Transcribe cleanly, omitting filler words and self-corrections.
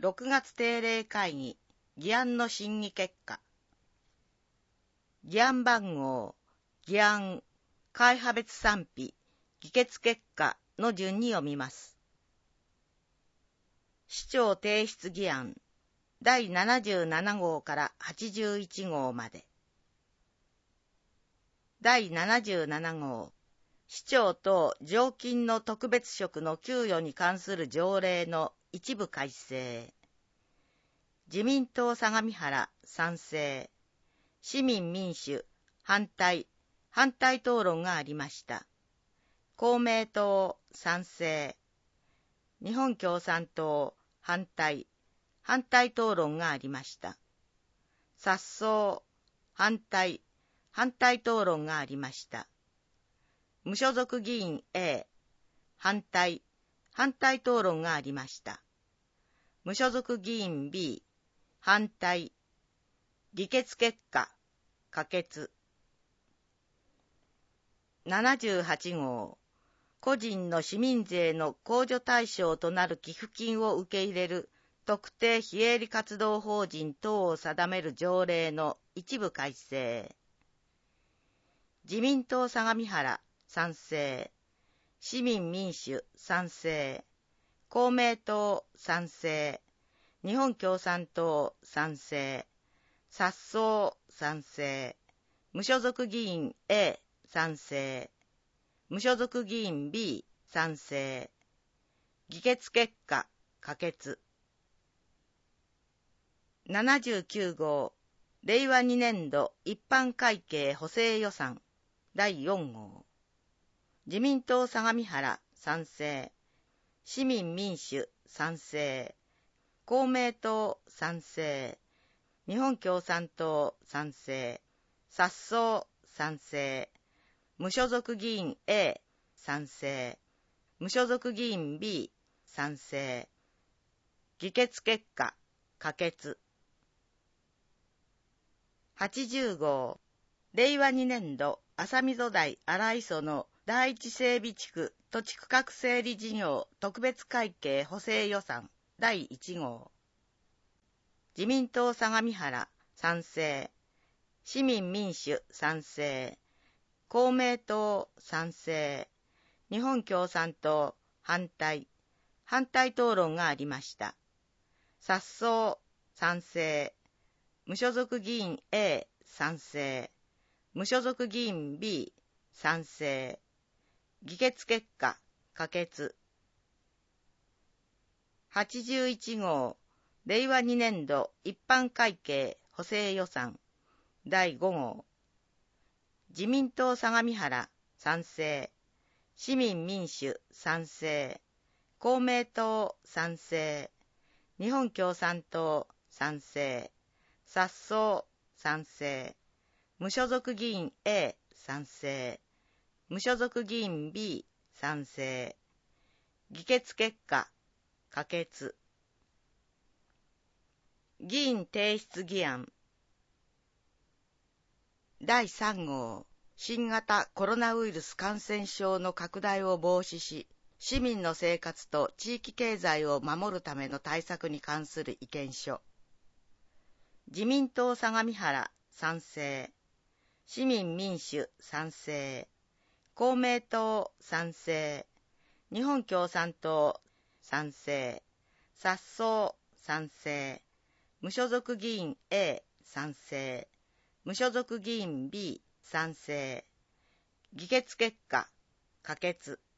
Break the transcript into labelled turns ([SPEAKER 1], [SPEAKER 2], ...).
[SPEAKER 1] 6月定例会議、議案の審議結果。議案番号、議案、会派別賛否、議決結果の順に読みます。市長提出議案、第77号から81号まで。第77号、市長等常勤の特別職の給与に関する条例の一部改正。自民党相模原賛成。市民民主反対討論がありました。公明党賛成。日本共産党反対討論がありました。殺走反対討論がありました。無所属議員 A 反対討論がありました。無所属議員 B 反対。議決結果可決。78号、個人の市民税の控除対象となる寄付金を受け入れる特定非営利活動法人等を定める条例の一部改正。自民党相模原賛成。市民民主賛成。公明党賛成。日本共産党賛成。殺走賛成。無所属議員 A 賛成。無所属議員 B 賛成。議決結果可決。79号、令和2年度一般会計補正予算第4号。自民党相模原賛成。市民民主賛成。公明党賛成。日本共産党賛成。殺走賛成。無所属議員 A 賛成。無所属議員 B 賛成。議決結果可決。80号、令和2年度浅溝台荒磯の第一整備地区土地区画整理事業特別会計補正予算第1号。自民党相模原賛成。市民民主賛成。公明党賛成。日本共産党反対討論がありました。殺走賛成。無所属議員 A 賛成。無所属議員 B 賛成。議決結果可決。81号、令和2年度一般会計補正予算第5号。自民党相模原賛成。市民民主賛成。公明党賛成。日本共産党賛成。殺走賛成。無所属議員 A 賛成。無所属議員 B 賛成。議決結果可決。議員提出議案第3号、新型コロナウイルス感染症の拡大を防止し、市民の生活と地域経済を守るための対策に関する意見書。自民党相模原賛成。市民民主賛成。公明党賛成。日本共産党賛成。殺走賛成。無所属議員 A 賛成。無所属議員 B 賛成。議決結果可決。